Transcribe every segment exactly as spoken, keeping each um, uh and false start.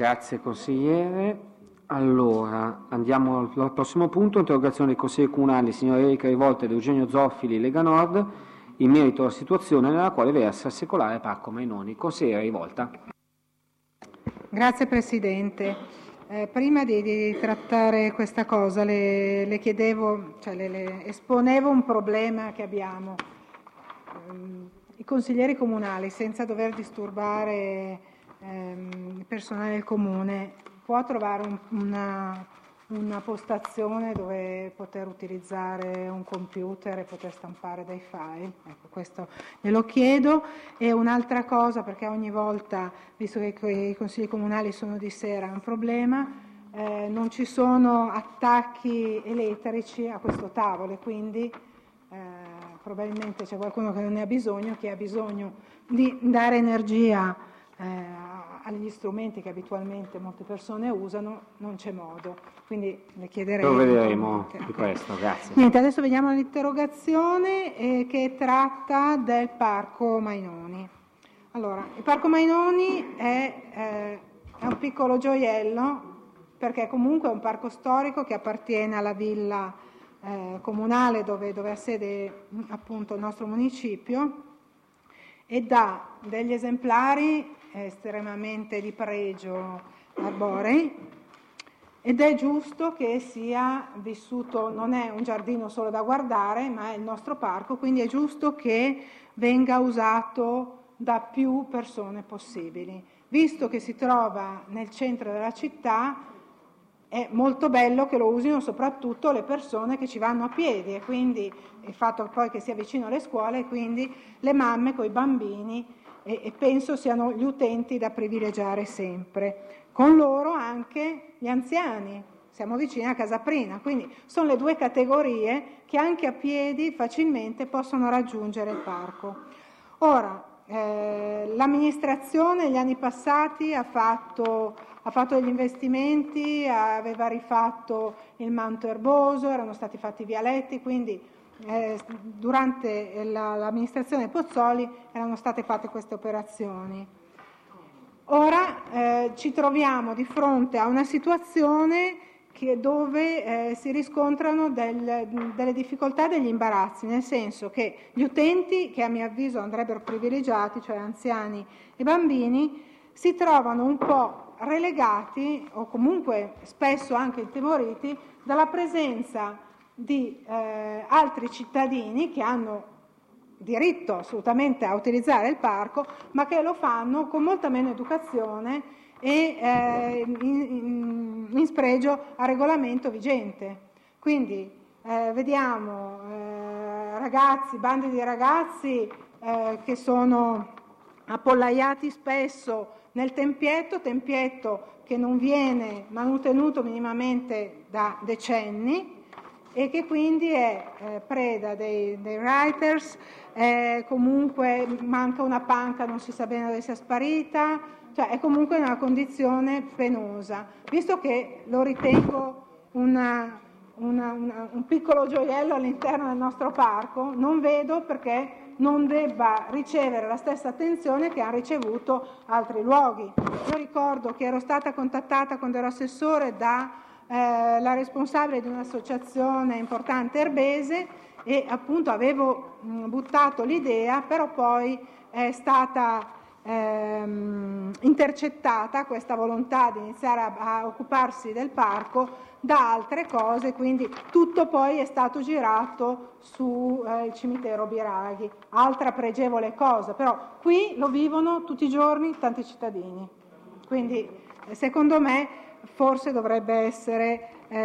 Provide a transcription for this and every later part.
Grazie consigliere. Allora, andiamo al prossimo punto, interrogazione dei consiglieri comunali signora Erika Rivolta ed Eugenio Zoffili, Lega Nord, in merito alla situazione nella quale versa il secolare Parco Mainoni. Consigliere Rivolta. Grazie Presidente. Eh, prima di, di trattare questa cosa le, le chiedevo, cioè le, le esponevo un problema che abbiamo. Um, I consiglieri comunali, senza dover disturbare ehm, il personale del comune, può trovare un, una, una postazione dove poter utilizzare un computer e poter stampare dei file? Ecco, questo glielo chiedo. E un'altra cosa, perché ogni volta, visto che i consigli comunali sono di sera, è un problema, eh, non ci sono attacchi elettrici a questo tavolo e quindi eh, probabilmente c'è qualcuno che non ne ha bisogno, che ha bisogno di dare energia eh, agli strumenti che abitualmente molte persone usano, non c'è modo. Quindi le chiederei... Lo vedremo di questo, grazie. Niente, adesso vediamo l'interrogazione eh, che tratta del Parco Mainoni. Allora, il Parco Mainoni è, eh, è un piccolo gioiello, perché comunque è un parco storico che appartiene alla villa eh, comunale dove, dove ha sede appunto il nostro municipio, e dà degli esemplari estremamente di pregio arborei, ed è giusto che sia vissuto, non è un giardino solo da guardare, ma è il nostro parco, quindi è giusto che venga usato da più persone possibili. Visto che si trova nel centro della città, è molto bello che lo usino soprattutto le persone che ci vanno a piedi, e quindi il fatto poi che sia vicino alle scuole, e quindi le mamme con i bambini, e, e penso siano gli utenti da privilegiare sempre. Con loro anche gli anziani, siamo vicini a Casaprina, quindi sono le due categorie che anche a piedi facilmente possono raggiungere il parco. Ora, eh, l'amministrazione negli anni passati ha fatto, ha fatto degli investimenti, aveva rifatto il manto erboso, erano stati fatti vialetti, quindi eh, durante la, l'amministrazione Pozzoli erano state fatte queste operazioni. Ora eh, ci troviamo di fronte a una situazione che, dove eh, si riscontrano del, delle difficoltà e degli imbarazzi, nel senso che gli utenti, che a mio avviso andrebbero privilegiati, cioè anziani e bambini, si trovano un po' relegati o comunque spesso anche intimoriti dalla presenza di eh, altri cittadini che hanno diritto assolutamente a utilizzare il parco, ma che lo fanno con molta meno educazione e eh, in, in, in spregio al regolamento vigente. Quindi eh, vediamo eh, ragazzi, bande di ragazzi eh, che sono appollaiati spesso nel tempietto, tempietto che non viene manutenuto minimamente da decenni e che quindi è eh, preda dei, dei writers, eh, comunque manca una panca, non si sa bene dove sia sparita, cioè è comunque in una condizione penosa. Visto che lo ritengo una, una, una, un piccolo gioiello all'interno del nostro parco, non vedo perché non debba ricevere la stessa attenzione che hanno ricevuto altri luoghi. Io ricordo che ero stata contattata quando ero assessore da eh, la responsabile di un'associazione importante erbese e appunto avevo mh, buttato l'idea, però poi è stata ehm, intercettata questa volontà di iniziare a, a occuparsi del parco da altre cose, quindi tutto poi è stato girato sul eh, cimitero Biraghi, altra pregevole cosa, però qui lo vivono tutti i giorni tanti cittadini, quindi eh, secondo me forse dovrebbe essere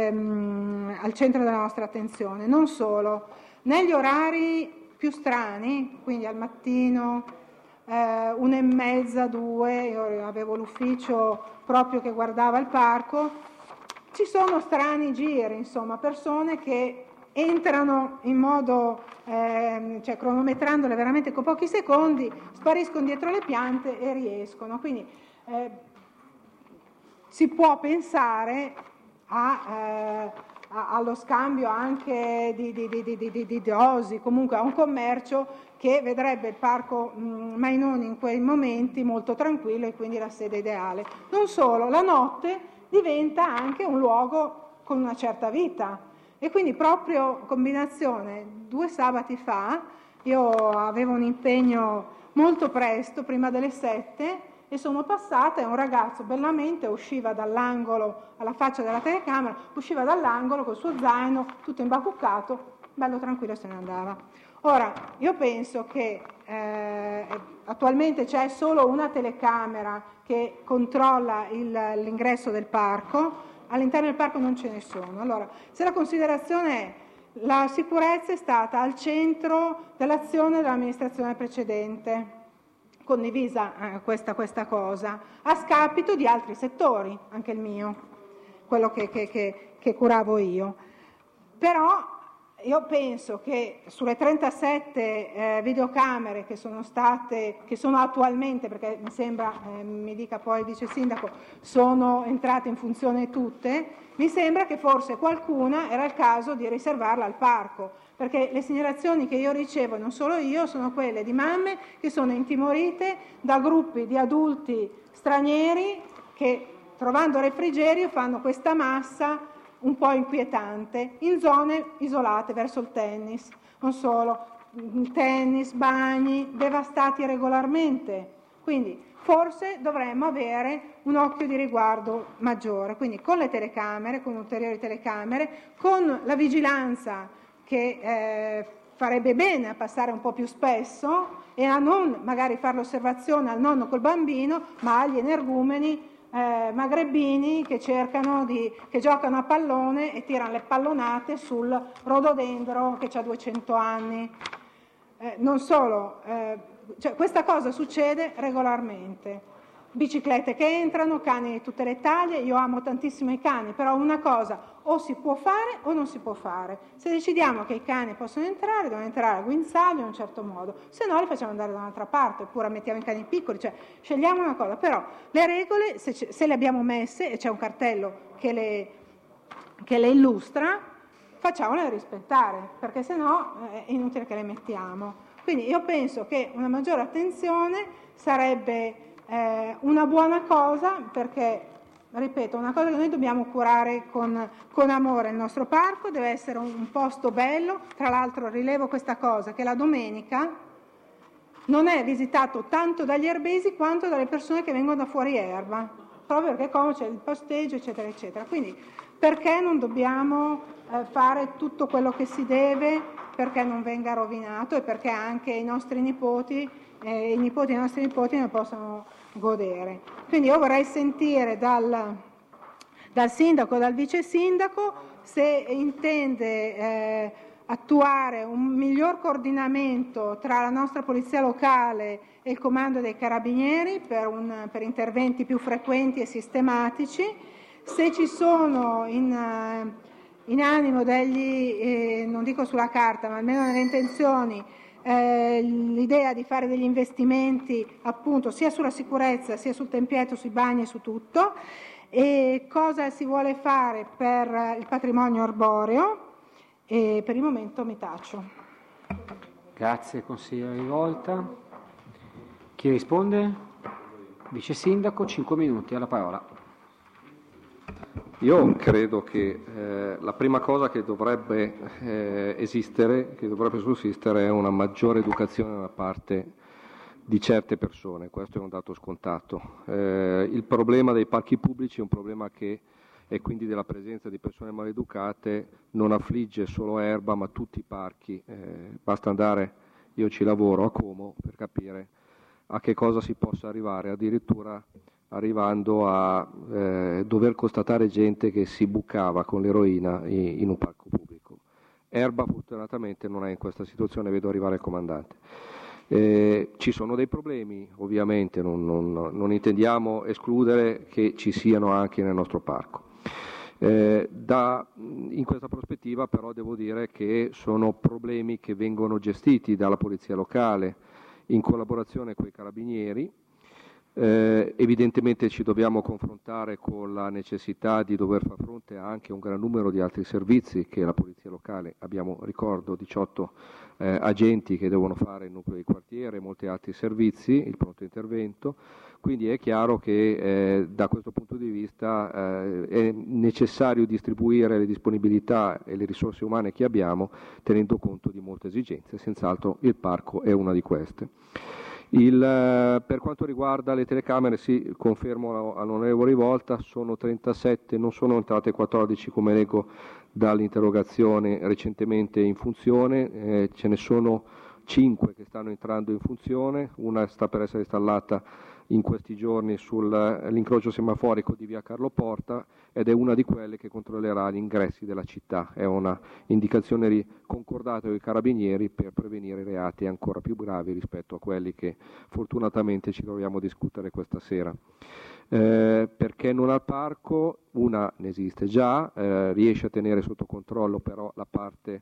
ehm, al centro della nostra attenzione. Non solo, negli orari più strani, quindi al mattino, eh, una e mezza, due, io avevo l'ufficio proprio che guardava il parco, ci sono strani giri, insomma, persone che entrano in modo, eh, cioè cronometrandole veramente con pochi secondi, spariscono dietro le piante e riescono. Quindi eh, si può pensare a eh, a, allo scambio anche di, di, di, di, di, di dosi, comunque a un commercio che vedrebbe il Parco mh, Mainoni in quei momenti molto tranquillo e quindi la sede ideale. Non solo, la notte diventa anche un luogo con una certa vita e quindi proprio combinazione, due sabati fa io avevo un impegno molto presto, prima delle sette, e sono passata e un ragazzo bellamente usciva dall'angolo, alla faccia della telecamera, usciva dall'angolo col suo zaino tutto imbacuccato, bello tranquillo, se ne andava. Ora, io penso che eh, attualmente c'è solo una telecamera che controlla il, l'ingresso del parco, all'interno del parco non ce ne sono. Allora, se la considerazione è la sicurezza è stata al centro dell'azione dell'amministrazione precedente, condivisa eh, questa, questa cosa, a scapito di altri settori, anche il mio, quello che, che, che, che curavo io. Però io penso che sulle trentasette eh, videocamere che sono state, che sono attualmente, perché mi sembra, eh, mi dica poi il vice sindaco, sono entrate in funzione tutte, mi sembra che forse qualcuna era il caso di riservarla al parco, perché le segnalazioni che io ricevo, non solo io, sono quelle di mamme che sono intimorite da gruppi di adulti stranieri che, trovando refrigerio, fanno questa massa un po' inquietante in zone isolate verso il tennis, non solo, il tennis, bagni devastati regolarmente, quindi forse dovremmo avere un occhio di riguardo maggiore, quindi con le telecamere, con ulteriori telecamere, con la vigilanza che eh, farebbe bene a passare un po' più spesso e a non magari fare l'osservazione al nonno col bambino, ma agli energumeni Eh, magrebini che cercano di, che giocano a pallone e tirano le pallonate sul rododendro che ha duecento anni. Eh, non solo, eh, cioè questa cosa succede regolarmente. Biciclette che entrano, cani di tutte le taglie, io amo tantissimo i cani, però una cosa o si può fare o non si può fare. Se decidiamo che i cani possono entrare, devono entrare a guinzaglio in un certo modo, se no li facciamo andare da un'altra parte, oppure mettiamo i cani piccoli, cioè scegliamo una cosa, però le regole, se, se le abbiamo messe e c'è un cartello che le, che le illustra, facciamole rispettare, perché se no è inutile che le mettiamo. Quindi io penso che una maggiore attenzione sarebbe Eh, una buona cosa, perché, ripeto, una cosa che noi dobbiamo curare con, con amore il nostro parco, deve essere un, un posto bello. Tra l'altro rilevo questa cosa, che la domenica non è visitato tanto dagli erbesi quanto dalle persone che vengono da fuori erba, proprio perché come c'è il posteggio, eccetera, eccetera. Quindi perché non dobbiamo eh, fare tutto quello che si deve perché non venga rovinato e perché anche i nostri nipoti, eh, i nipoti dei nostri nipoti ne possano godere. Quindi io vorrei sentire dal, dal sindaco, dal vice sindaco, se intende eh, attuare un miglior coordinamento tra la nostra polizia locale e il comando dei carabinieri per, un, per interventi più frequenti e sistematici, se ci sono in, in animo degli, eh, non dico sulla carta, ma almeno nelle intenzioni, Eh, l'idea di fare degli investimenti appunto sia sulla sicurezza sia sul tempietto, sui bagni e su tutto, e cosa si vuole fare per il patrimonio arboreo, e per il momento mi taccio. Grazie consigliere Rivolta. Chi risponde? Vice sindaco, cinque minuti, alla parola. Io credo che eh, la prima cosa che dovrebbe eh, esistere, che dovrebbe sussistere, è una maggiore educazione da parte di certe persone, questo è un dato scontato. Eh, il problema dei parchi pubblici è un problema che, e quindi della presenza di persone maleducate, non affligge solo Erba ma tutti i parchi. Eh, basta andare, io ci lavoro a Como, per capire a che cosa si possa arrivare, addirittura arrivando a eh, dover constatare gente che si bucava con l'eroina in, in un parco pubblico. Erba fortunatamente non è in questa situazione, vedo arrivare il comandante. Eh, ci sono dei problemi, ovviamente, non, non, non intendiamo escludere che ci siano anche nel nostro parco. Eh, da, in questa prospettiva però devo dire che sono problemi che vengono gestiti dalla polizia locale in collaborazione con i carabinieri. Eh, evidentemente ci dobbiamo confrontare con la necessità di dover far fronte anche a un gran numero di altri servizi che la Polizia Locale, abbiamo, ricordo, diciotto eh, agenti che devono fare il nucleo di quartiere, molti altri servizi, il pronto intervento, quindi è chiaro che eh, da questo punto di vista eh, è necessario distribuire le disponibilità e le risorse umane che abbiamo tenendo conto di molte esigenze, senz'altro il parco è una di queste. Il, per quanto riguarda le telecamere, sì, confermo all'onorevole Rivolta, sono trentasette, non sono entrate quattordici come leggo dall'interrogazione recentemente in funzione, eh, ce ne sono cinque che stanno entrando in funzione, una sta per essere installata in questi giorni sull'incrocio semaforico di via Carlo Porta ed è una di quelle che controllerà gli ingressi della città, è una indicazione concordata con i carabinieri per prevenire reati ancora più gravi rispetto a quelli che fortunatamente ci troviamo a discutere questa sera. Eh, perché non al parco? Una ne esiste già, eh, riesce a tenere sotto controllo però la parte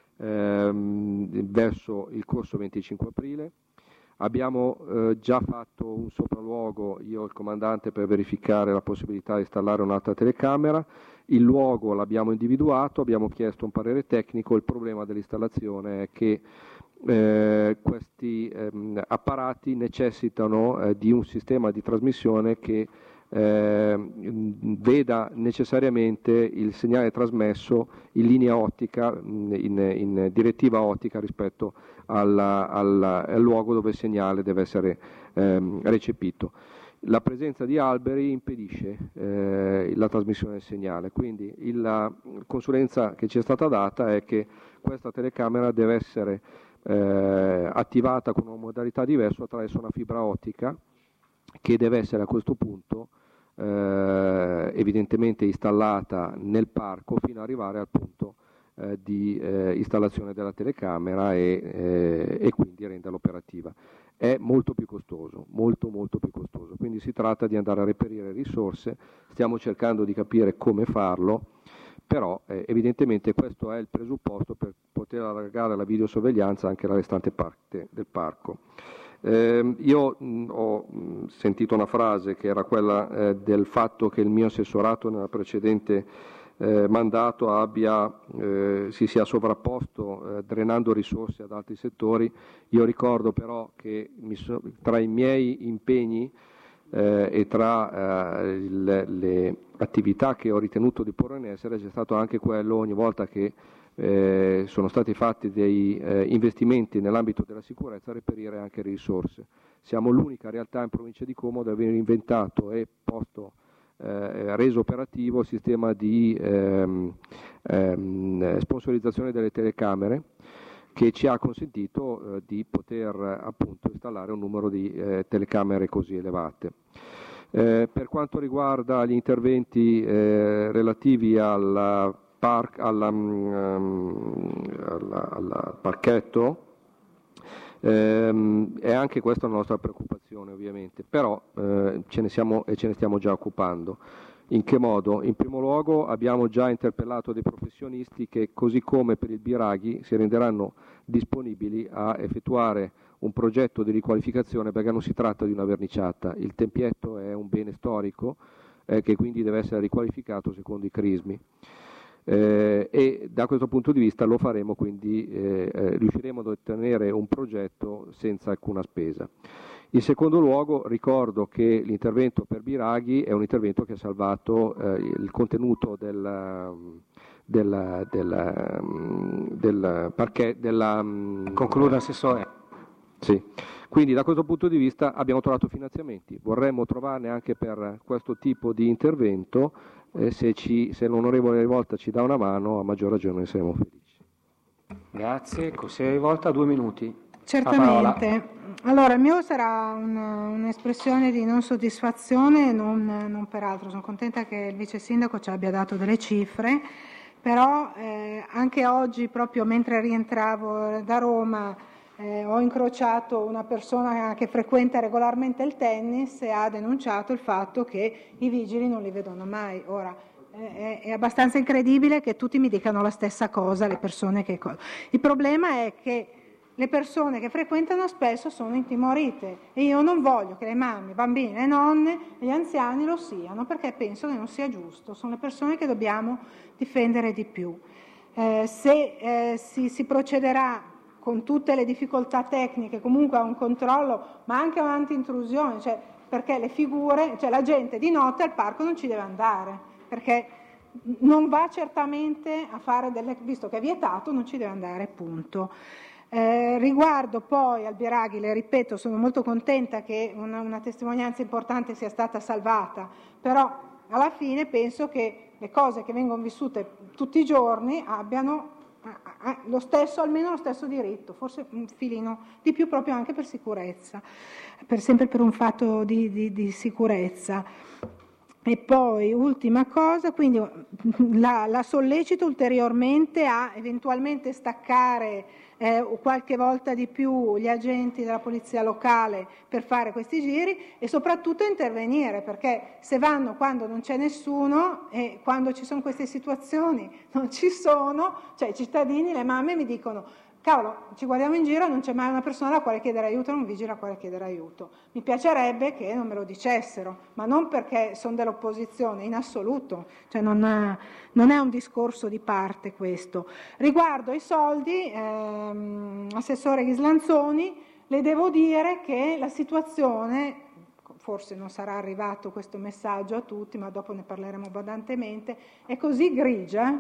ehm, verso il corso venticinque aprile. Abbiamo eh, già fatto un sopralluogo, io e il comandante, per verificare la possibilità di installare un'altra telecamera. Il luogo l'abbiamo individuato, abbiamo chiesto un parere tecnico. Il problema dell'installazione è che eh, questi ehm, apparati necessitano eh, di un sistema di trasmissione che eh, veda necessariamente il segnale trasmesso in linea ottica, in, in direttiva ottica rispetto alla, alla, al luogo dove il segnale deve essere ehm, recepito. La presenza di alberi impedisce eh, la trasmissione del segnale, quindi il, la consulenza che ci è stata data è che questa telecamera deve essere eh, attivata con una modalità diversa attraverso una fibra ottica che deve essere a questo punto eh, evidentemente installata nel parco fino ad arrivare al punto eh, di eh, installazione della telecamera e, eh, e quindi renderla operativa. È molto più costoso, molto molto più costoso, quindi si tratta di andare a reperire risorse, stiamo cercando di capire come farlo, però eh, evidentemente questo è il presupposto per poter allargare la videosorveglianza anche alla restante parte del parco. Eh, io mh, ho mh, sentito una frase che era quella eh, del fatto che il mio assessorato nella precedente eh, mandato abbia, eh, si sia sovrapposto eh, drenando risorse ad altri settori. Io ricordo però che mi so, tra i miei impegni eh, e tra eh, le, le attività che ho ritenuto di porre in essere c'è stato anche quello, ogni volta che Eh, sono stati fatti dei eh, investimenti nell'ambito della sicurezza, reperire anche risorse. Siamo l'unica realtà in provincia di Como ad aver inventato e posto, eh, reso operativo il sistema di ehm, ehm, sponsorizzazione delle telecamere che ci ha consentito eh, di poter appunto installare un numero di eh, telecamere così elevate. Eh, per quanto riguarda gli interventi eh, relativi alla Park, alla, um, alla, alla parchetto, ehm, è anche questa la nostra preoccupazione ovviamente, però eh, ce ne siamo e ce ne stiamo già occupando. In che modo? In primo luogo abbiamo già interpellato dei professionisti che, così come per il Biraghi, si renderanno disponibili a effettuare un progetto di riqualificazione, perché non si tratta di una verniciata, il tempietto è un bene storico eh, che quindi deve essere riqualificato secondo i crismi. Eh, e da questo punto di vista lo faremo, quindi eh, eh, riusciremo ad ottenere un progetto senza alcuna spesa. In secondo luogo ricordo che l'intervento per Biraghi è un intervento che ha salvato eh, il contenuto del, del, del, del parquet della... Concluda, Assessore. Sì. Quindi da questo punto di vista abbiamo trovato finanziamenti, vorremmo trovarne anche per questo tipo di intervento. Eh, se, ci, se l'onorevole Rivolta ci dà una mano, a maggior ragione ne saremo felici. Grazie. Consigliere Rivolta, due minuti. Certamente. Allora, il mio sarà una, un'espressione di non soddisfazione, non, non per altro. Sono contenta che il vice sindaco ci abbia dato delle cifre, però eh, anche oggi, proprio mentre rientravo da Roma, Eh, ho incrociato una persona che frequenta regolarmente il tennis e ha denunciato il fatto che i vigili non li vedono mai. Ora, eh, è abbastanza incredibile che tutti mi dicano la stessa cosa, le persone che... Il problema è che le persone che frequentano spesso sono intimorite e io non voglio che le mamme, i bambini, le nonne e gli anziani lo siano, perché penso che non sia giusto, sono le persone che dobbiamo difendere di più. Eh, se eh, si, si procederà con tutte le difficoltà tecniche comunque a un controllo, ma anche a un'antintrusione, cioè perché le figure, cioè la gente di notte al parco non ci deve andare, perché non va certamente a fare delle, visto che è vietato, non ci deve andare, punto. Eh, riguardo poi al Biraghi, le ripeto, sono molto contenta che una, una testimonianza importante sia stata salvata, però alla fine penso che le cose che vengono vissute tutti i giorni abbiano lo stesso, almeno lo stesso diritto, forse un filino di più proprio anche per sicurezza, per, sempre per un fatto di, di, di sicurezza. E poi, ultima cosa, quindi la, la sollecito ulteriormente a eventualmente staccare eh, qualche volta di più gli agenti della polizia locale per fare questi giri e soprattutto intervenire, perché se vanno quando non c'è nessuno e quando ci sono queste situazioni non ci sono, cioè i cittadini, le mamme mi dicono: cavolo, ci guardiamo in giro e non c'è mai una persona alla quale chiedere aiuto, non un vigile alla quale chiedere aiuto. Mi piacerebbe che non me lo dicessero, ma non perché sono dell'opposizione, in assoluto, cioè non è, non è un discorso di parte questo. Riguardo ai soldi, ehm, Assessore Ghislanzoni, le devo dire che la situazione, forse non sarà arrivato questo messaggio a tutti, ma dopo ne parleremo abbondantemente, è così grigia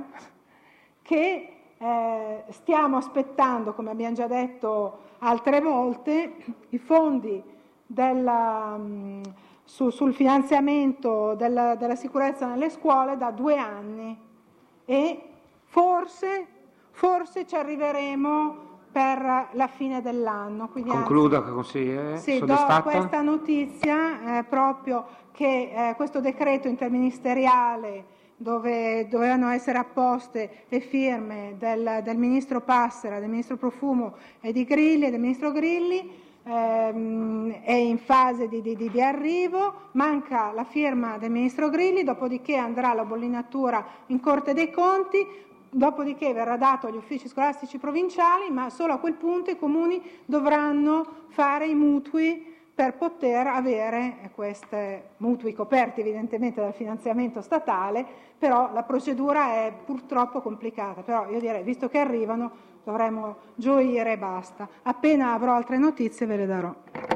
che Eh, stiamo aspettando, come abbiamo già detto altre volte, i fondi della, mh, su, sul finanziamento della, della sicurezza nelle scuole da due anni e forse, forse ci arriveremo per la fine dell'anno. Concluda, consigliere. Sì, do soddisfatta? questa notizia eh, proprio che eh, questo decreto interministeriale dove dovevano essere apposte le firme del, del Ministro Passera, del Ministro Profumo e di Grilli e del Ministro Grilli, ehm, è in fase di, di, di arrivo, manca la firma del Ministro Grilli, dopodiché andrà la bollinatura in Corte dei Conti, dopodiché verrà dato agli uffici scolastici provinciali, ma solo a quel punto i comuni dovranno fare i mutui per poter avere questi mutui coperti evidentemente dal finanziamento statale, però la procedura è purtroppo complicata, però io direi, visto che arrivano, dovremmo gioire e basta. Appena avrò altre notizie ve le darò.